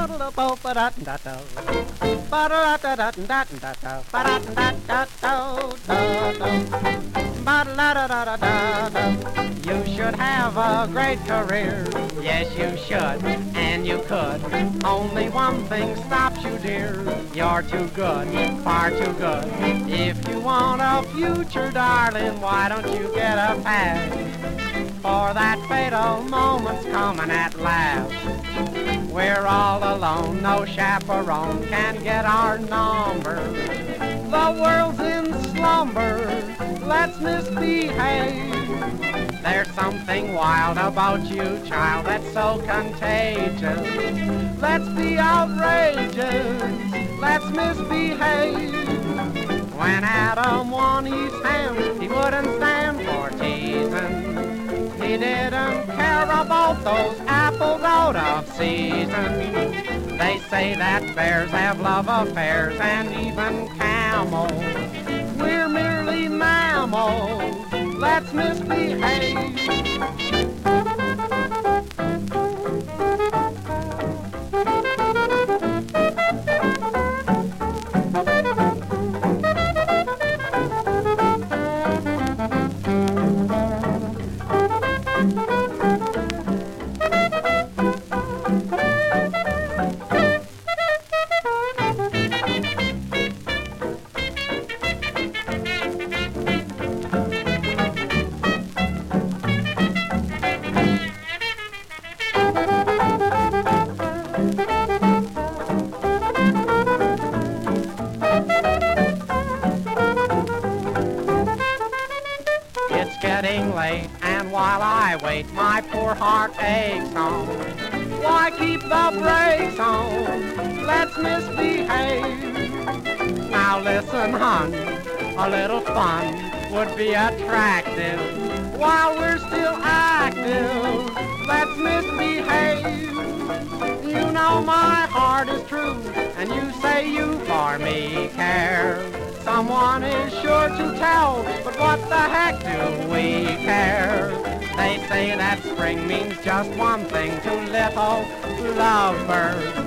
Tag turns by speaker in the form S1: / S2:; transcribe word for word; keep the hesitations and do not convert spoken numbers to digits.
S1: You should have a great career, yes you should, and you could. Only one thing stops you, dear, you're too good, far too good. If you want a future, darling, why don't you get a pass? For that fatal moment's coming at last. We're all alone, no chaperone can get our number. The world's in slumber, let's misbehave. There's something wild about you, child, that's so contagious. Let's be outrageous, let's misbehave. When Adam won his hand, he wouldn't stand for teasing. He didn't care about those apples out of season. They say that bears have love affairs and even camels. We're merely mammals, let's misbehave. It's getting late, and while I wait, my poor heart aches on. Why keep the brakes on? Let's misbehave. Now listen, hon, a little fun would be attractive. While we're still active, let's misbehave. You know my heart is true, and you say you for me care. Someone is sure to tell, but what the heck do we care? They say that spring means just one thing to little lovebirds.